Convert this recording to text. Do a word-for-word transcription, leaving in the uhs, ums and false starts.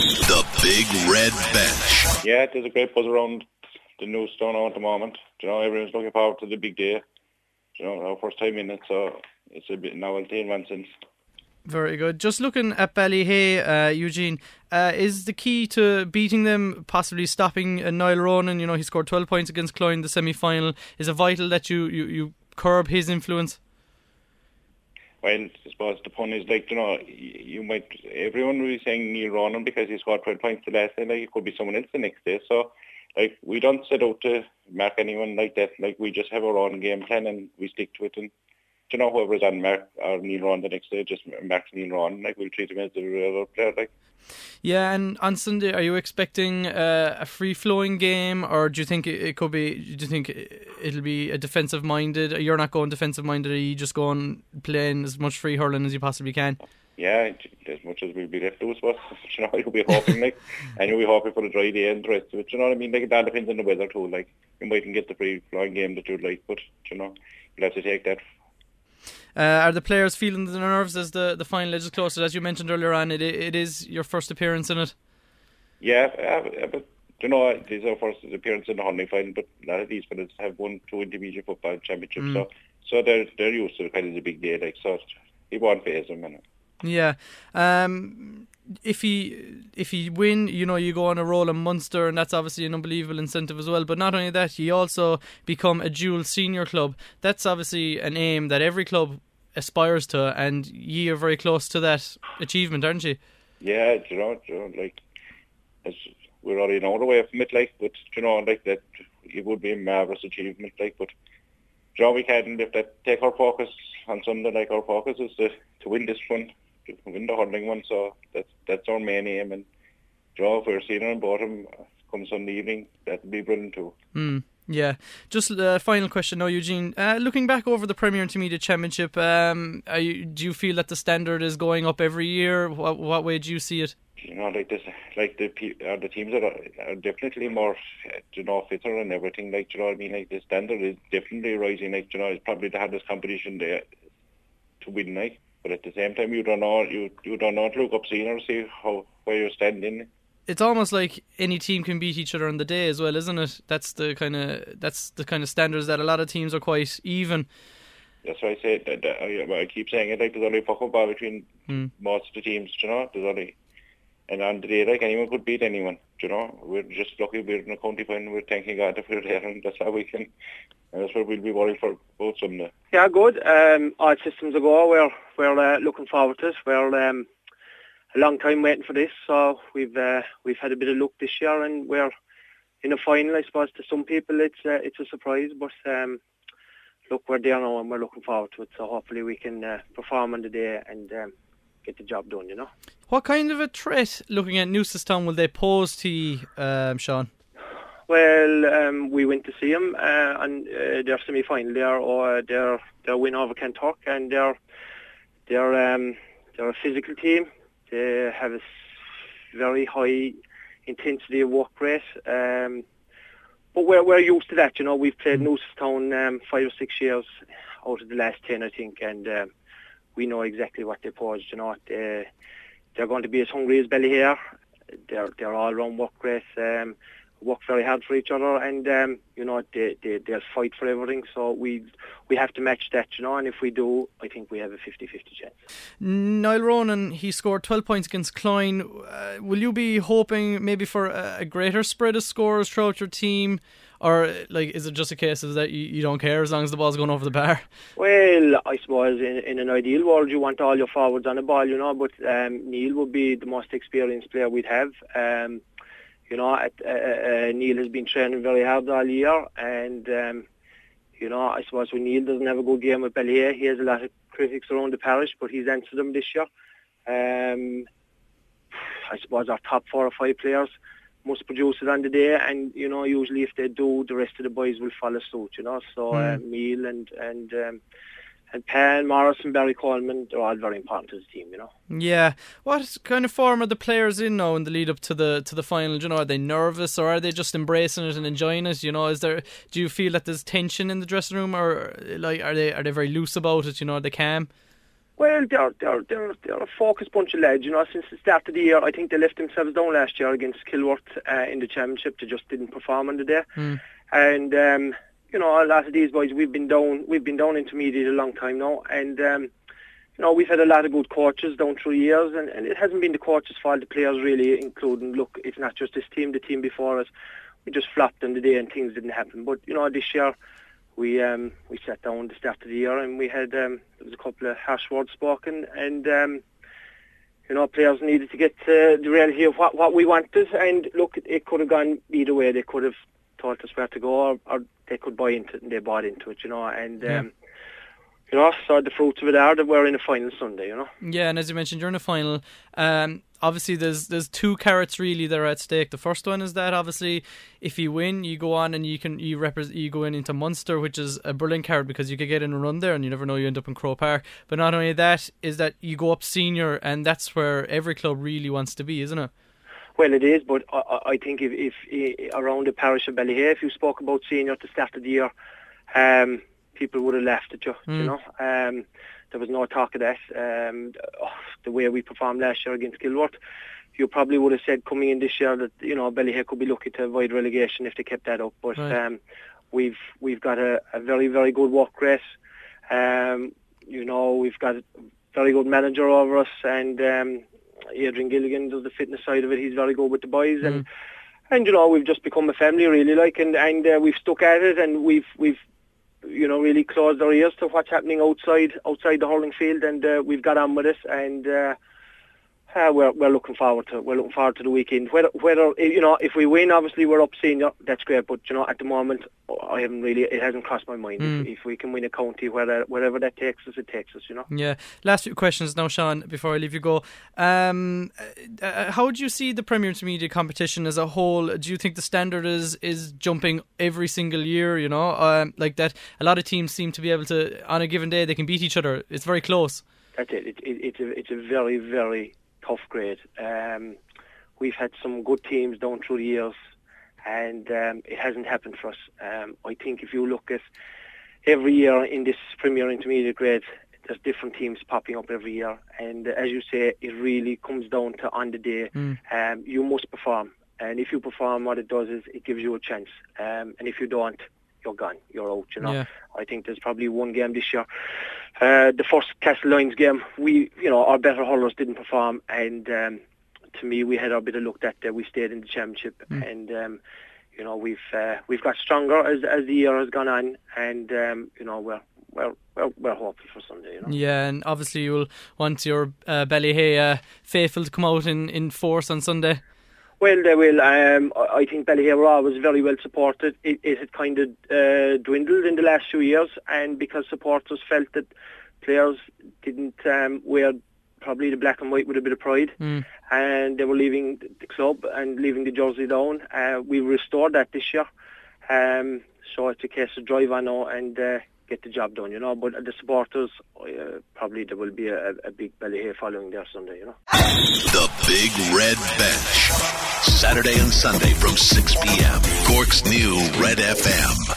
The Big Red Bench. Yeah, there's a great buzz around the new stone at the moment. You know, everyone's looking forward to the big day. You know, our first time in it, so it's a bit novelty in one sense. Very good. Just looking at Ballyhay, uh, Eugene, uh, is the key to beating them possibly stopping uh, Niall Ronan? You know, he scored twelve points against Cloyne in the semi-final. Is it vital that you, you, you curb his influence? Well, I suppose the pun is like, you know, you might, everyone will be saying Neil Ronan because he scored twelve points the last day, like it could be someone else the next day. So, like, we don't set out to mark anyone like that. Like, we just have our own game plan and we stick to it. And, you know, whoever's on Mark or Neil Ronan the next day, just mark Neil Ronan. Like, we'll treat him as a real player, like. Yeah, and on Sunday, are you expecting uh, a free-flowing game, or do you think it, it could be? Do you think it'll be a defensive-minded? You're not going defensive-minded. Are you just going playing as much free hurling as you possibly can? Yeah, as much as we'll be left loose, but you know, you'll be hoping like, and you'll be hoping for the dry day and the rest of it. You know what I mean? Like, it all depends on the weather too. Like, you mightn't get the free-flowing game that you'd like, but you know, you'll have to take that. Uh, are the players feeling the nerves as the, the final edges closer? As you mentioned earlier on, it it is your first appearance in it. Yeah, uh, but you know, it is our first appearance in the hurling final. But a lot of these fellas have won two intermediate football championships, mm. so so they're they're used to the kind of the big day. Like, so it won't faze them. You know. Yeah. Um, if he if he win, you know, you go on a roll in Munster, and that's obviously an unbelievable incentive as well. But not only that, you also become a dual senior club. That's obviously an aim that every club aspires to, and you are very close to that achievement, aren't you? Yeah, you know, you know like it's, we're already on the way from it, like, but you know, like that, it would be a marvellous achievement, like, but you know, we can't if that take our focus on Sunday. Like, our focus is to, to win this one, to win the hurling one, so that's that's our main aim. And you know, if we're seeing on bottom come Sunday evening, that'd be brilliant too. Mm. Yeah. Just a uh, final question now, Eugene. Uh, looking back over the Premier Intermediate Championship, um, are you, do you feel that the standard is going up every year? What, what way do you see it? You know, like this, like the uh, the teams are, are definitely more, you know, fitter and everything. Like, you know what I mean? Like, the standard is definitely rising. Like, you know, it's probably the hardest competition there to win. Like, but at the same time, you don't know, you you don't know to look up senior, see how where you're standing. It's almost like any team can beat each other on the day as well, isn't it? That's the kind of that's the kind of standards that a lot of teams are quite even. That's why I say that, that I, I keep saying it. Like, there's only fucking ball between mm. most of the teams. You know, there's only, and on the day, like, anyone could beat anyone. You know, we're just lucky we're in a county final. We're thanking God that we're there, and that's how we can. And that's where we'll be worried for both Sunday. Yeah, good. Um, all systems a go. We're we're uh, looking forward to it. We're um. a long time waiting for this, so we've uh, we've had a bit of luck this year, and we're in a final. I suppose to some people it's uh, it's a surprise, but um, look, we're there now and we're looking forward to it. So hopefully we can uh, perform on the day and um, get the job done. You know. What kind of a threat, looking at Newcestown, will they pose to you, um, Sean? Well, um, we went to see them uh, on uh, their semi-final there, or their their win over Kanturk, and they're they're um, they're a physical team. They have a very high intensity of work rate, um, but we're we're used to that. You know, we've played Newcestown um, five or six years out of the last ten, I think, and um, we know exactly what they pose. You know, they, they're going to be as hungry as Ballyhay. They're they're all round work rate. Um, work very hard for each other, and um, you know, they, they, they'll fight for everything, so we we have to match that, you know, and if we do, I think we have a fifty-fifty chance. Niall Ronan, he scored twelve points against Cloyne. Uh, will you be hoping maybe for a, a greater spread of scores throughout your team, or like is it just a case of that you, you don't care as long as the ball's going over the bar? Well, I suppose in, in an ideal world you want all your forwards on the ball, you know, but um, Neil would be the most experienced player we'd have. Um, You know, uh, uh, Neil has been training very hard all year, and um, you know, I suppose when Neil doesn't have a good game with Ballyhay, he has a lot of critics around the parish, but he's answered them this year. Um, I suppose our top four or five players must produce it on the day, and you know, usually if they do, the rest of the boys will follow suit. You know, so mm. uh, Neil and and. Um, And Pan, Morris and Barry Coleman, they're all very important to the team, you know. Yeah. What kind of form are the players in now in the lead up to the to the final? You know, are they nervous or are they just embracing it and enjoying it? You know, is there? Do you feel that there's tension in the dressing room, or like are they are they very loose about it? You know, are they calm? Well, they're they're they're they're a focused bunch of lads. You know, since the start of the year, I think they left themselves down last year against Kilworth uh, in the championship. They just didn't perform on the day, mm. and um, you know, a lot of these boys, we've been down, we've been down intermediate a long time now, and um, you know, we've had a lot of good coaches down through the years, and, and it hasn't been the coaches' fault. The players really, including, look, it's not just this team, the team before us. We just flopped on the day and things didn't happen. But you know, this year. We um, we sat down at the start of the year and we had um, there was a couple of harsh words spoken, and um, you know, players needed to get uh, the reality of what, what we wanted. And look, it, it could have gone either way. They could have told us where to go, or, or they could buy into it, and they bought into it. You know, and um, yeah. you know, so the fruits of it are that we're in the final Sunday. You know. Yeah, and as you mentioned, you're in the final. Um, obviously, there's there's two carrots really that are at stake. The first one is that obviously, if you win, you go on and you can you represent you go in into Munster, which is a brilliant carrot because you could get in a run there, and you never know, you end up in Croke Park. But not only that, is that you go up senior, and that's where every club really wants to be, isn't it? Well, it is, but I, I think if, if, if around the parish of Ballyhay, if you spoke about senior at the start of the year, um, people would have laughed at you. Mm. You know. Um, There was no talk of that. Um, the way we performed last year against Kilworth, you probably would have said coming in this year that, you know, Ballyhay could be lucky to avoid relegation if they kept that up. But right. um, we've we've got a, a very very good work rate. Um, you know, we've got a very good manager over us, and um, Adrian Gilligan does the fitness side of it. He's very good with the boys, mm. and and you know, we've just become a family really, like, and and uh, we've stuck at it, and we've we've. you know, really closed our ears to what's happening outside outside the hurling field, and uh, we've got on with it, and uh, uh, we're we're looking forward to we're looking forward to the weekend. Whether whether you know, if we win, obviously we're up senior, that's great. But you know, at the moment, I haven't really it hasn't crossed my mind. Mm. If, if we can win a county, whether wherever that takes us, it takes us. You know. Yeah. Last few questions now, Sean, before I leave you go. Um, uh, how do you see the Premier Intermediate competition as a whole? Do you think the standard is is jumping every single year? You know, um, like that. A lot of teams seem to be able to, on a given day, they can beat each other. It's very close. That's it. it, it it's a it's a very very tough grade. Um, we've had some good teams down through the years, and um, it hasn't happened for us. Um, I think if you look at every year in this Premier Intermediate grade, there's different teams popping up every year, and uh, as you say, it really comes down to on the day. Mm. Um, you must perform, and if you perform, what it does is it gives you a chance, um, and if you don't, you're gone, you're out, you know. Yeah. I think there's probably one game this year. Uh, the first Castle Lyons game, we, you know, our better hurlers didn't perform, and um, to me, we had our bit of luck that day. We stayed in the championship, mm. and um, you know, we've uh, we've got stronger as as the year has gone on, and um, you know, we're we're we're, we're hopeful for Sunday, you know. Yeah, and obviously you'll want your uh, Ballyhay uh, faithful to come out in, in force on Sunday. Well, they will. Um, I think Ballyhay were always very well supported. It, it had kind of uh, dwindled in the last few years, and because supporters felt that players didn't um, wear probably the black and white with a bit of pride, mm. and they were leaving the club and leaving the jersey down. Uh, we restored that this year, um, so it's a case of drive on now and uh, get the job done, you know. But the supporters, uh, probably there will be a, a big Ballyhay following there Sunday, you know. The Big Red Bench, Saturday and Sunday from six p.m. Cork's new Red F M.